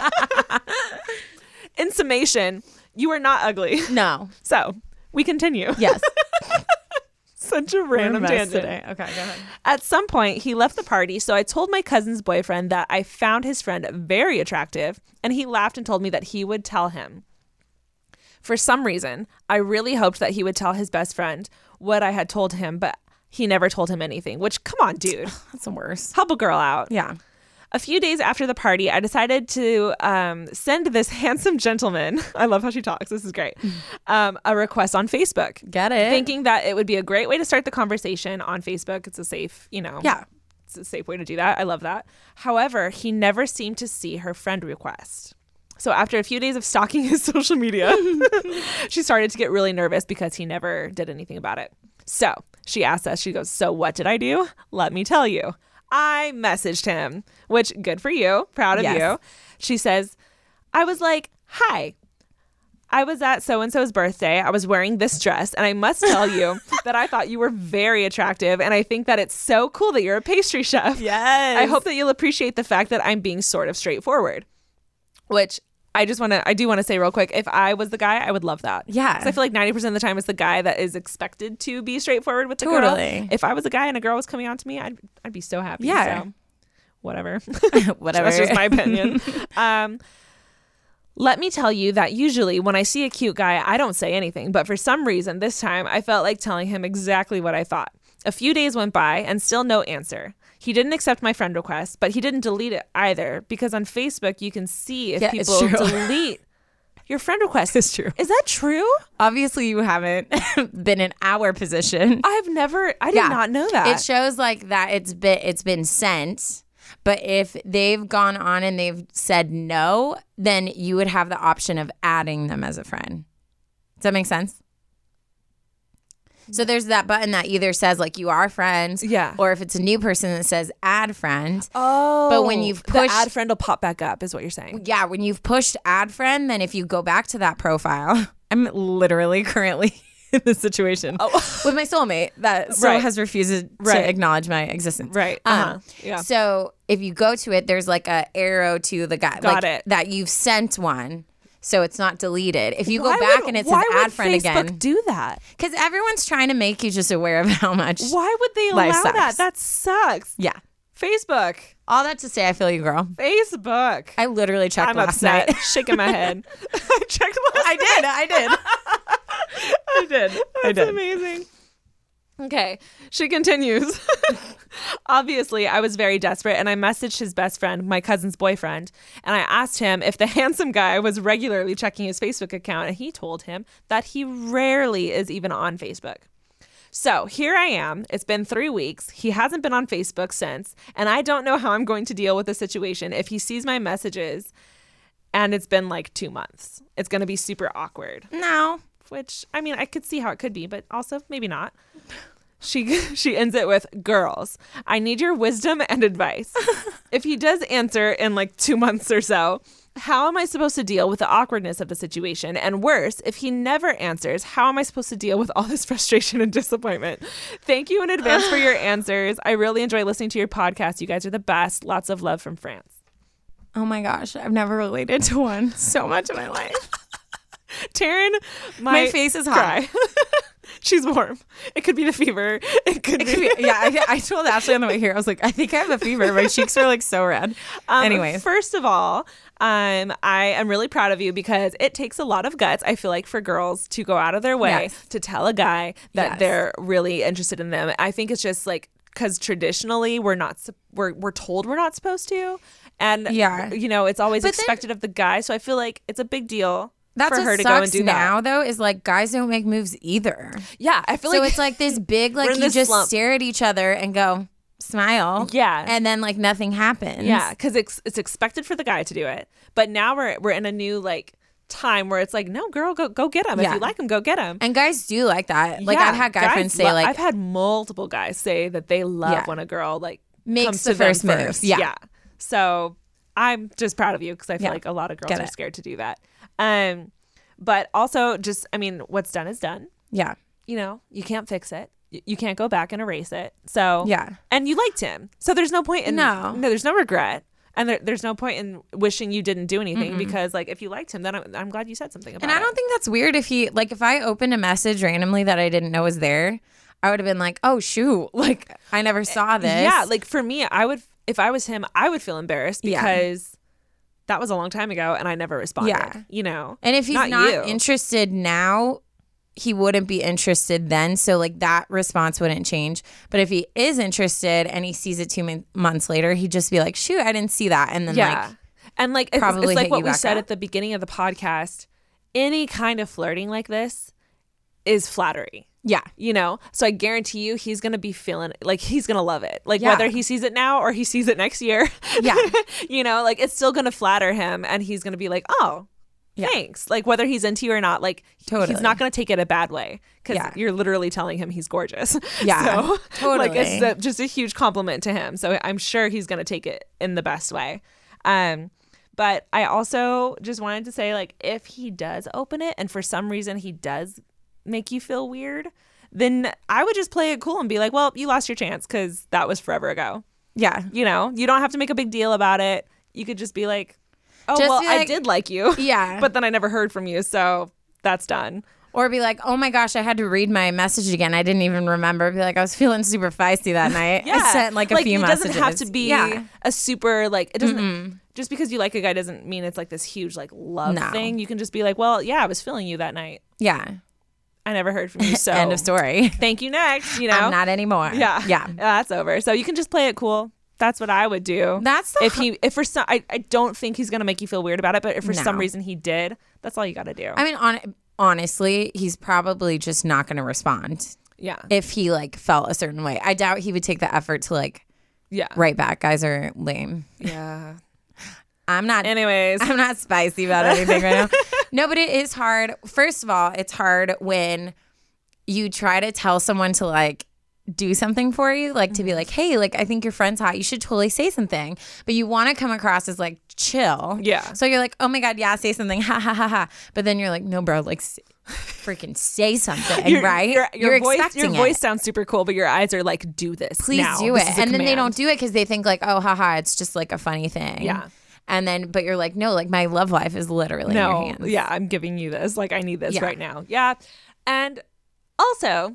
in summation, you are not ugly. No. So we continue. Yes. Such a random tangent today. Okay, go ahead. At some point, he left the party, so I told my cousin's boyfriend that I found his friend very attractive, and he laughed and told me that he would tell him. For some reason, I really hoped that he would tell his best friend what I had told him, but he never told him anything, which, come on, dude. That's the worst. Help a girl out. Yeah. A few days after the party, I decided to send this handsome gentleman, I love how she talks, this is great, a request on Facebook. Get it? Thinking that it would be a great way to start the conversation on Facebook. It's a safe, Yeah. it's a safe way to do that. I love that. However, he never seemed to see her friend request. So after a few days of stalking his social media, she started to get really nervous because he never did anything about it. So she asked us, she goes, so what did I do? Let me tell you. I messaged him, which good for you. Proud of you. She says, I was like, hi. I was at so-and-so's birthday. I was wearing this dress, and I must tell you that I thought you were very attractive, and I think that it's so cool that you're a pastry chef. Yes. I hope that you'll appreciate the fact that I'm being sort of straightforward, which I do want to say real quick, if I was the guy, I would love that. Yeah. 'Cause I feel like 90% of the time it's the guy that is expected to be straightforward with the Totally. girl. If I was a guy and a girl was coming on to me, I'd be so happy. Yeah. So, whatever. Whatever. That's just my opinion. Let me tell you that usually when I see a cute guy, I don't say anything. But for some reason, this time I felt like telling him exactly what I thought. A few days went by and still no answer. He didn't accept my friend request, but he didn't delete it either because on Facebook you can see if Yeah, it's people true. delete your friend request. It's true. Is that true? Obviously, you haven't been in our position. I did not know that. It shows like that it's been sent. But if they've gone on and they've said no, then you would have the option of adding them as a friend. Does that make sense? So there's that button that either says like you are friends, Yeah. or if it's a new person that says add friend. Oh. But when you've the pushed add friend will pop back up is what you're saying. Yeah, when you've pushed add friend, then if you go back to that profile, I'm literally currently in this situation with my soulmate that still Right. has refused to Right. acknowledge my existence. Right. Yeah. So if you go to it, there's like a arrow to the guy. Got like, it. That you've sent one. So it's not deleted. If you go Why back would- and it says why would add friend Facebook again. do that? Because everyone's trying to make you just aware of how much. Why would they Life allow that? sucks. That sucks. Yeah. Facebook. All that to say, I feel you, girl. Facebook. I literally checked I'm last upset. night. Shaking my head. I checked last I did. I did. That's amazing. Okay, she continues. Obviously, I was very desperate and I messaged his best friend, my cousin's boyfriend, and I asked him if the handsome guy was regularly checking his Facebook account, and he told him that he rarely is even on Facebook. So here I am. It's been 3 weeks. He hasn't been on Facebook since, and I don't know how I'm going to deal with the situation if he sees my messages and it's been like 2 months. It's going to be super awkward. No. Which, I mean, I could see how it could be, but also maybe not. She ends it with, girls, I need your wisdom and advice. If he does answer in like 2 months or so, how am I supposed to deal with the awkwardness of the situation? And worse, if he never answers, how am I supposed to deal with all this frustration and disappointment? Thank you in advance for your answers. I really enjoy listening to your podcast. You guys are the best. Lots of love from France. Oh my gosh. I've never related to one so much in my life. Taryn, My face is hot. cry. She's warm. It could be the fever. It could be. Yeah, I told Ashley on the way here, I was like, I think I have a fever. My cheeks are like so red. Anyways. First of all, I am really proud of you because it takes a lot of guts, I feel like, for girls to go out of their way Yes. to tell a guy that Yes. they're really interested in them. I think it's just like, because traditionally we're told we're not supposed to. And, Yeah. you know, it's always But then- expected of the guy. So I feel like it's a big deal That's for what her to sucks go and do now, that. though, is like guys don't make moves either. Yeah, I feel So like it's like this big, We're like in you this just slump. stare at each other and go, smile. Yeah. And then like nothing happens. Yeah, because it's expected for the guy to do it, but now we're in a new like time where it's like, no, girl, go get him. If Yeah. you like him, go get him. And guys do like that. Like Yeah, I've had guy friends say like I've had multiple guys say that they love Yeah. when a girl like Makes comes the to them first move. first. Yeah. So I'm just proud of you because I feel Yeah. like a lot of girls Get are it. scared to do that. But also just, I mean, what's done is done. yeah. You know, you can't fix it. You can't go back and erase it. So Yeah. and you liked him, so there's no point in there's no regret, and there's no point in wishing you didn't do anything because like if you liked him, then I'm glad you said something about And it. I don't think that's weird if he like if I opened a message randomly that I didn't know was there, I would have been like, oh shoot, like I never saw this. Yeah, like for me, I would if I was him, I would feel embarrassed Yeah. because that was a long time ago and I never responded. Yeah. You know, And if he's not you. interested now, he wouldn't be interested then. So like that response wouldn't change. But if he is interested and he sees it 2 months later, he'd just be like, shoot, I didn't see that. And then like, and like probably it's like hit what you we back said up. at the beginning of the podcast. Any kind of flirting like this is flattery. yeah. You know, so I guarantee you he's going to be feeling like he's going to love it. Like Yeah. whether he sees it now or he sees it next year. Yeah. You know, like it's still going to flatter him and he's going to be like, oh, Yeah. thanks. Like whether he's into you or not, like Totally. he's not going to take it a bad way because Yeah. you're literally telling him he's gorgeous. Yeah, So totally. like it's just a huge compliment to him. So I'm sure he's going to take it in the best way. But I also just wanted to say, like, if he does open it and for some reason he does make you feel weird, then I would just play it cool and be like, well, you lost your chance because that was forever ago. Yeah. You know, you don't have to make a big deal about it. You could just be like, oh, Just well, be I like- did like you. Yeah. But then I never heard from you. So that's done. Or be like, oh my gosh, I had to read my message again. I didn't even remember. Be like, I was feeling super feisty that night. I sent like a few messages. It doesn't have to be Yeah. a super, like, it doesn't, just because you like a guy doesn't mean it's like this huge, like, love No. thing. You can just be like, well, yeah, I was feeling you that night. Yeah. I never heard from you. So End of story. thank you next, you know? I'm not anymore. Yeah. Yeah. That's over. So you can just play it cool. That's what I would do. That's the if for some, I don't think he's going to make you feel weird about it, but if for some No. reason he did, that's all you got to do. I mean, honestly, he's probably just not going to respond yeah. if he like felt a certain way. I doubt he would take the effort to like Yeah. write back. Guys are lame. Yeah. I'm not. Anyways. I'm not spicy about anything right now. No, but it is hard. First of all, it's hard when you try to tell someone to like do something for you, like to be like, hey, like I think your friend's hot. You should totally say something. But you want to come across as like chill. Yeah. So you're like, oh my God, yeah, say something. Ha ha ha ha. But then you're like, no, bro, like freaking say something, right? Your voice, expecting your voice it. sounds super cool, but your eyes are like, do this. Please now. do This it. is a And then they command. don't do it because they think like, oh, haha, it's just like a funny thing. Yeah. And then, but you're like, no, like my love life is literally in your No, hands. yeah, I'm giving you this. Like, I need this Yeah. right now. Yeah. And also,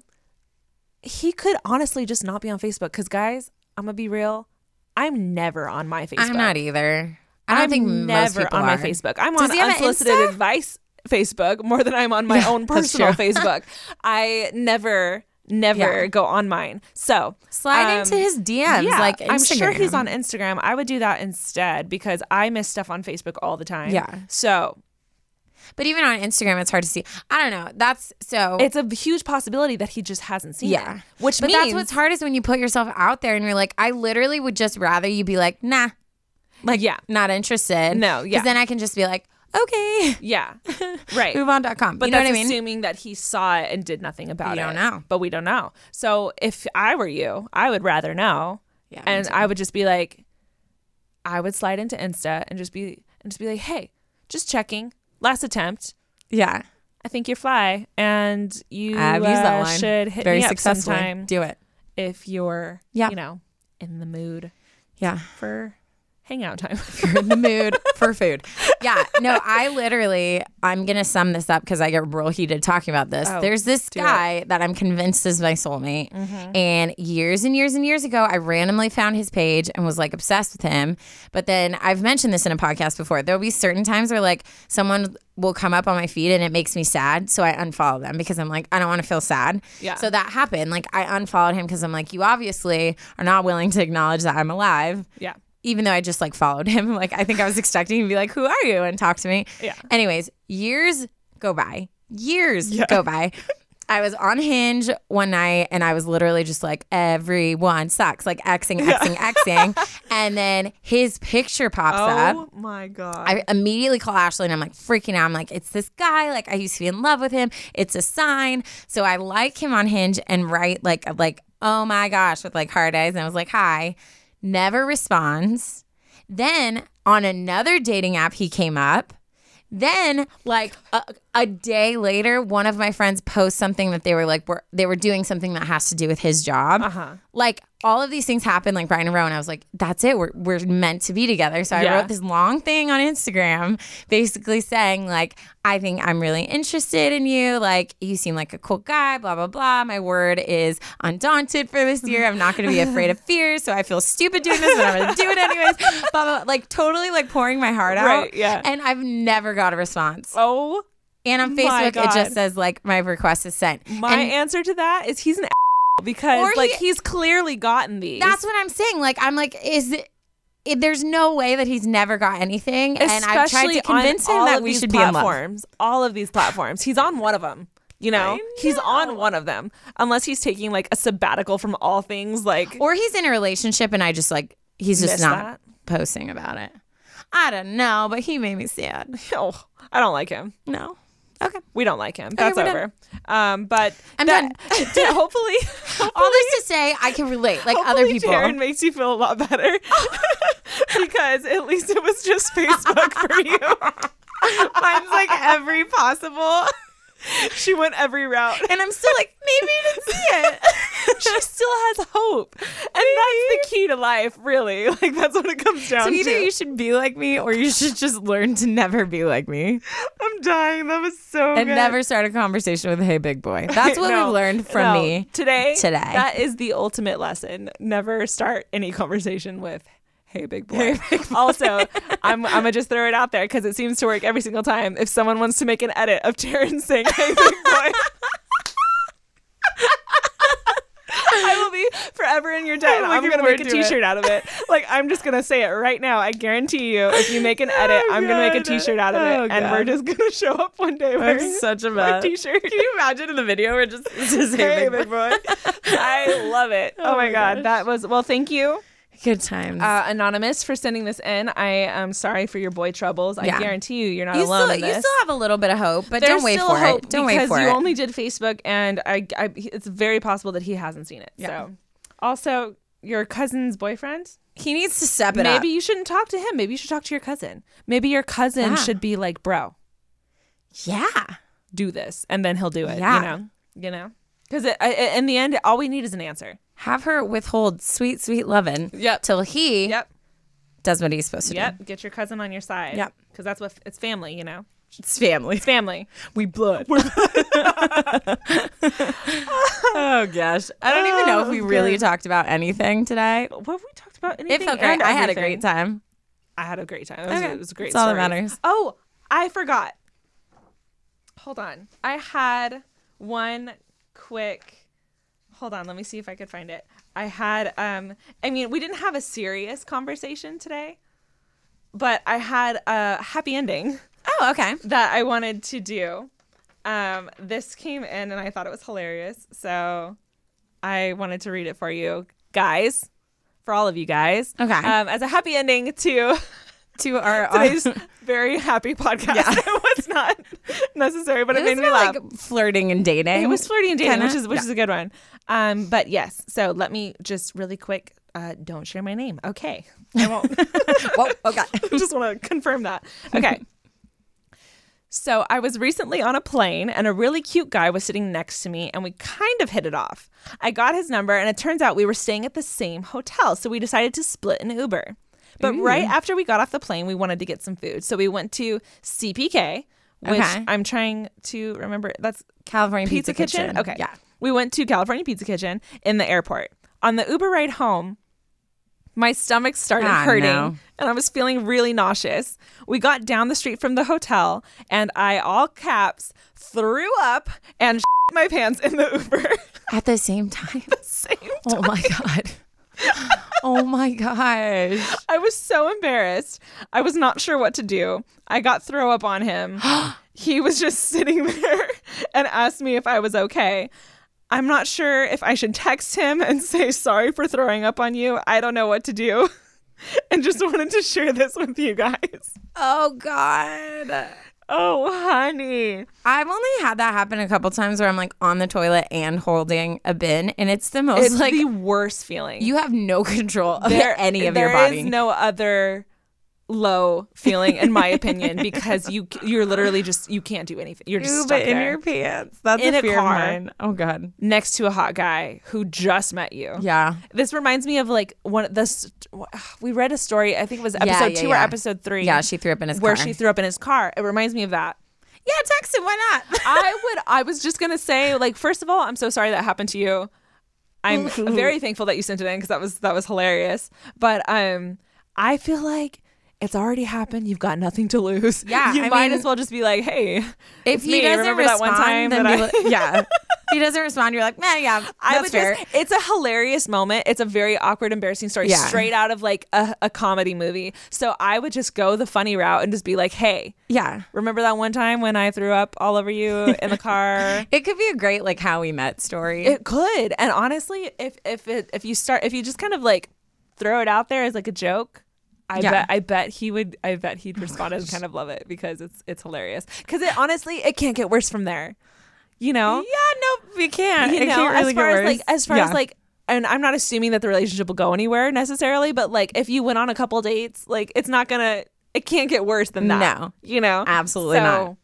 he could honestly just not be on Facebook because, guys, I'm going to be real. I'm never on my Facebook. I'm not either. I don't I'm think most never people on my are. Facebook. I'm Does on he have an unsolicited Insta? advice Facebook more than I'm on my own that's personal true. Facebook. I never Yeah. go on mine. So Slide into his DMs, like I'm sure he's Instagram. on Instagram. I would do that instead because I miss stuff on Facebook all the time. Yeah. So But even on Instagram, it's hard to see. I don't know. That's so. it's a huge possibility that he just hasn't seen yeah. it. Which but means that's what's hard is when you put yourself out there and you're like, I literally would just rather you be like, nah, like yeah. not interested. No, yeah. Because then I can just be like, okay, Yeah. Right. moveon.com. But You know that's what I mean? assuming that he saw it and did nothing about it. We don't know. But we don't know. So if I were you, I would rather know. Yeah, me and too. I would just be like, I would slide into Insta and just be like, hey, just checking. Last attempt. Yeah. I think you're fly, and you I've used that line. should hit Very me up successfully. sometime Do it. if you're, Yeah. you know, in the mood Yeah. for hangout time. You're in the mood for food. Yeah. No, I'm going to sum this up because I get real heated talking about this. Oh, There's this do guy that I'm convinced is my soulmate. And years and years and years ago, I randomly found his page and was like obsessed with him. But then I've mentioned this in a podcast before. There'll be certain times where like someone will come up on my feed and it makes me sad. So I unfollow them because I'm like, I don't want to feel sad. Yeah. So that happened. Like I unfollowed him because I'm like, you obviously are not willing to acknowledge that I'm alive. Yeah. Even though I just like followed him. Like I think I was expecting him to be like, who are you? And talk to me. Yeah. Anyways, years go by. Years go by. I was on Hinge one night and I was literally just like, everyone sucks, like Xing. And then his picture pops up. Oh my God. I immediately call Ashley and I'm like freaking out. I'm like, it's this guy. Like I used to be in love with him. It's a sign. So I like him on Hinge and write like, oh my gosh, with like hard eyes. And I was like, hi. Never responds. Then on another dating app, he came up. Then, like a day later, one of my friends posts something that they were doing something that has to do with his job. Like all of these things happened like right in a row, and I was like, "That's it. We're meant to be together." So I wrote this long thing on Instagram, basically saying like, "I think I'm really interested in you. Like, you seem like a cool guy. Blah blah blah. My word is undaunted for this year. I'm not going to be afraid of fear. So I feel stupid doing this, but I'm going to do it anyways." Blah, blah, blah. Like totally like pouring my heart out. Right, yeah. And I've never got a response. Oh. And on my Facebook, God. it just says like my request is sent. My And answer to that is he's an because Or like he- he's clearly gotten these. that's what I'm saying. Like I'm like, there's no way that he's never got anything. And I've tried to convince him that we should be in love. platforms. All of these platforms. He's on one of them. You know? He's on one of them. Unless he's taking like a sabbatical from all things like Or he's in a relationship and I just like, he's just Miss not that? posting about it. I don't know, but he made me sad. oh, I don't like him. No. Okay. We don't like him. That's we're over. But I'm done. Hopefully All this to say, I can relate, like other people. Taryn makes you feel a lot better because at least it was just Facebook for you. Mine's like every possible. She went every route. And I'm still like, maybe you didn't see it. She still has hope. And that's the key to life, really. Like, that's what it comes down So to. either you should be like me or you should just learn to never be like me. I'm dying. That was so And good. never start a conversation with, hey, big boy. That's what No, we've learned from no. me Today. today. That is the ultimate lesson. Never start any conversation with, hey, big boy. Also, I'm going to just throw it out there because it seems to work every single time. If someone wants to make an edit of Taryn saying, hey, big boy. I will be forever in your debt. I'm going to make a t-shirt out of it. Like, I'm just going to say it right now. I guarantee you, if you make an edit, I'm going to make a t-shirt out of it. And we're just going to show up one day wearing such a my mess. t-shirt. Can you imagine in the video where it just says, Hey, big boy. I love it. Oh, my God. That was, well, thank you. Good times. Anonymous for sending this in. I am sorry for your boy troubles. I Yeah. guarantee you, you're not you alone still, in this. you still have a little bit of hope, but There's don't wait still for hope it. Don't wait because for you it. only did Facebook, and it's very possible that he hasn't seen it. Yeah. So, also, your cousin's boyfriend. He needs to step it up. Maybe you shouldn't talk to him. Maybe you should talk to your cousin. Maybe your cousin Yeah. should be like, bro, Yeah. do this, and then he'll do it. Yeah. You know, because in the end, all we need is an answer. Have her withhold sweet, sweet lovin' Yep. till he Yep. does what he's supposed to do. Yep. Get your cousin on your side. Yep. Because that's what it's family. You know, It's family. it's family. We blood. Oh gosh, I don't even know if we really talked about anything today. What have we talked about? It Anything? felt great. and I had a everything? great time. I had a great time. Okay. It was a great That's all that story. matters. Oh, I forgot. Hold on. I had one quick. Hold on. Let me see if I could find it. I had. I mean, we didn't have a serious conversation today, but I had a happy ending Oh, okay. that I wanted to do. This came in and I thought it was hilarious, so I wanted to read it for you guys, for all of you guys. Okay. As a happy ending to To today's very happy podcast. Yeah. It was not necessary, but it It made was me laugh. like flirting and dating. It was flirty and dating, Kinda. which is a good one. But yes, so let me just really quick. Don't share my name. Okay, I won't. Whoa, okay. I just want to confirm that. Okay. So I was recently on a plane and a really cute guy was sitting next to me and we kind of hit it off. I got his number and it turns out we were staying at the same hotel. So we decided to split an Uber. But right after we got off the plane, we wanted to get some food. So we went to CPK, which Okay. I'm trying to remember. That's California Pizza Kitchen? Okay. Yeah. We went to California Pizza Kitchen in the airport. On the Uber ride home, my stomach started hurting no. and I was feeling really nauseous. We got down the street from the hotel and I, all caps, threw up and my pants in the Uber. At the same time. Same Oh my God. Oh my gosh. I was so embarrassed. I was not sure what to do. I got throw up on him he was just sitting there and asked me if I was okay. I'm not sure if I should text him and say sorry for throwing up on you. I don't know what to do. And just wanted to share this with you guys. Oh, God. Oh, honey. I've only had that happen a couple times where I'm like on the toilet and holding a bin. And it's the most It's like the worst feeling. you have no control of any of your body. There is no other low feeling, in my opinion, because you're literally just, you can't do anything. You're just Ooh, stuck but in there. your pants. That's In a a fear car. of mine. Oh, God. Next to a hot guy who just met you. Yeah. This reminds me of like one of this. We read a story. I think it was episode 2 or episode 3. Yeah, she threw up in his where car. she threw up in his car. It reminds me of that. Yeah, text him. Why not? I was just gonna say, like, first of all, I'm so sorry that happened to you. I'm very thankful that you sent it in because that was hilarious. But I feel like it's already happened. You've got nothing to lose. Yeah, you I might mean, as well just be like, hey, If it's he me. doesn't Remember respond, that one time then that yeah. If he doesn't respond, you're like, man, yeah, that's fair. It's a hilarious moment. It's a very awkward, embarrassing story straight out of like a comedy movie. So I would just go the funny route and just be like, hey, Yeah. remember that one time when I threw up all over you in the car? It could be a great like how we met story. It could. And honestly, if you just kind of like throw it out there as like a joke, I bet he'd respond and kind of love it because it's hilarious. Because it can't get worse from there. You know? Yeah, no, we can't. You It know, can't really as far get as like worse. as far as like, and I'm not assuming that the relationship will go anywhere necessarily, but like if you went on a couple dates, like it can't get worse than that. No. You know? Absolutely not.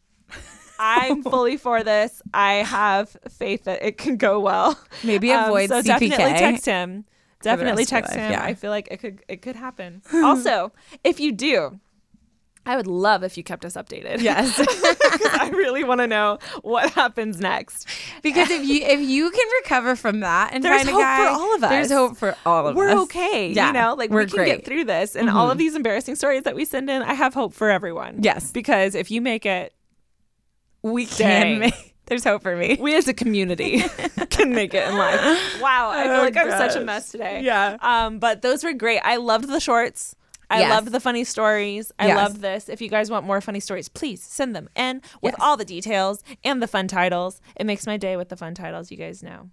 I'm fully for this. I have faith that it can go well. Maybe avoid so CPK. definitely text him. Definitely rest of your text life, him. yeah. I feel like it could happen. Also, if you do, I would love if you kept us updated. Yes. Because I really want to know what happens next. Because if you can recover from that and There's find a hope guy, for all of us. There's hope for all of us. We're okay. Yeah, You know, like we're we can great. get through this. And all of these embarrassing stories that we send in, I have hope for everyone. Yes. Because if you make it, We Dang. can make. There's hope for me. we as a community can make it in life. Wow, I feel like I'm such a gosh. mess today. Yeah. But those were great. I loved the shorts. I Yes. loved the funny stories. I Yes. loved this. If you guys want more funny stories, please send them in with all the details and the fun titles. It makes my day with the fun titles, you guys know.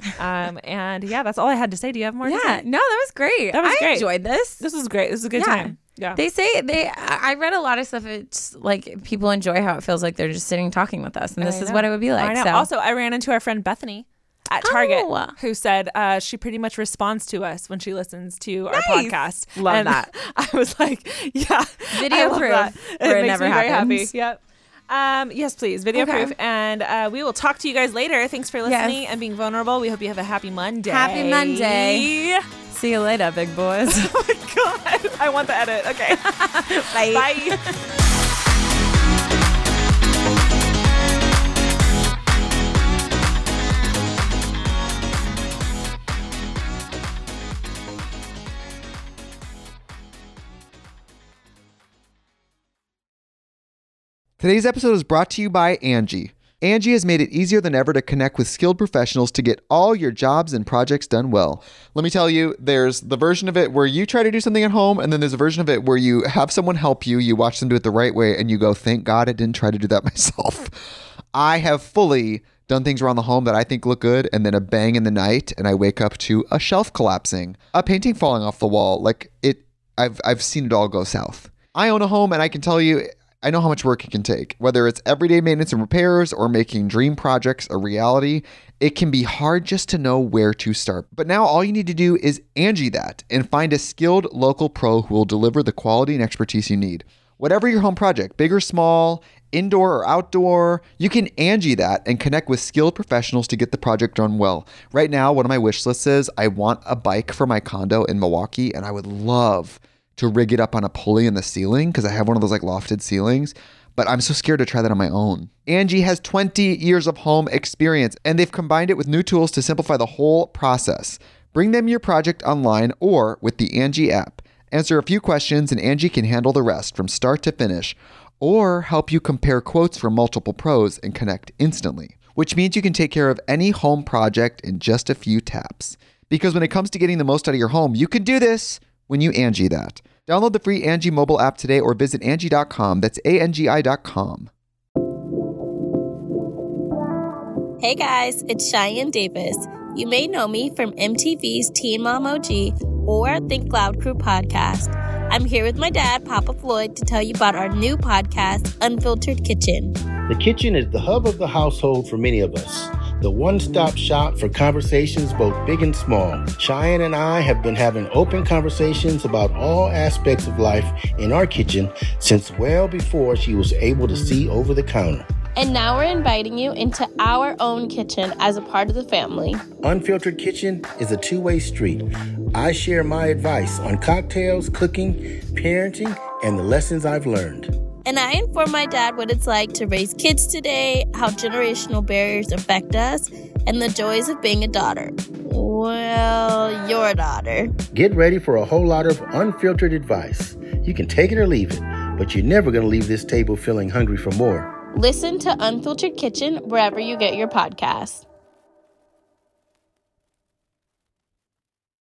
And yeah, that's all I had to say. Do you have more to Yeah. say? No, that was great. That was I great. enjoyed this. This was great. This was a good Yeah. time. Yeah. They say I read a lot of stuff. It's like people enjoy how it feels like they're just sitting talking with us, and this is what it would be like. I know. So. Also, I ran into our friend Bethany at Target, Oh. who said she pretty much responds to us when she listens to our Nice. podcast. Love And that. I was like, yeah, Video I love proof that. where it makes never me very happy. happens. Yep. Yes, please. Video Okay. proof. And we will talk to you guys later. Thanks for listening Yes. and being vulnerable. We hope you have a happy Monday. Happy Monday. See you later, big boys. Oh my God. I want the edit. Okay. Bye. Bye. Today's episode is brought to you by Angie. Angie has made it easier than ever to connect with skilled professionals to get all your jobs and projects done well. Let me tell you, there's the version of it where you try to do something at home, and then there's a version of it where you have someone help you, you watch them do it the right way, and you go, thank God I didn't try to do that myself. I have fully done things around the home that I think look good, and then a bang in the night, and I wake up to a shelf collapsing, a painting falling off the wall. Like I've seen it all go south. I own a home, and I can tell you, I know how much work it can take. Whether it's everyday maintenance and repairs or making dream projects a reality, it can be hard just to know where to start. But now all you need to do is Angie that and find a skilled local pro who will deliver the quality and expertise you need. Whatever your home project, big or small, indoor or outdoor, you can Angie that and connect with skilled professionals to get the project done well. Right now, one of my wish lists is I want a bike for my condo in Milwaukee, and I would love to rig it up on a pulley in the ceiling because I have one of those like lofted ceilings, but I'm so scared to try that on my own. Angie has 20 years of home experience, and they've combined it with new tools to simplify the whole process. Bring them your project online or with the Angie app. Answer a few questions and Angie can handle the rest from start to finish, or help you compare quotes from multiple pros and connect instantly, which means you can take care of any home project in just a few taps. Because when it comes to getting the most out of your home, you can do this when you Angie that. Download the free Angie mobile app today or visit Angie.com. That's ANGI.com. Hey guys, it's Cheyenne Davis. You may know me from MTV's Teen Mom OG or Think Loud Crew podcast. I'm here with my dad, Papa Floyd, to tell you about our new podcast, Unfiltered Kitchen. The kitchen is the hub of the household for many of us. The one-stop shop for conversations both big and small. Cheyenne and I have been having open conversations about all aspects of life in our kitchen since well before she was able to see over the counter. And now we're inviting you into our own kitchen as a part of the family. Unfiltered Kitchen is a two-way street. I share my advice on cocktails, cooking, parenting, and the lessons I've learned. And I inform my dad what it's like to raise kids today, how generational barriers affect us, and the joys of being a daughter. Well, your daughter. Get ready for a whole lot of unfiltered advice. You can take it or leave it, but you're never going to leave this table feeling hungry for more. Listen to Unfiltered Kitchen wherever you get your podcasts.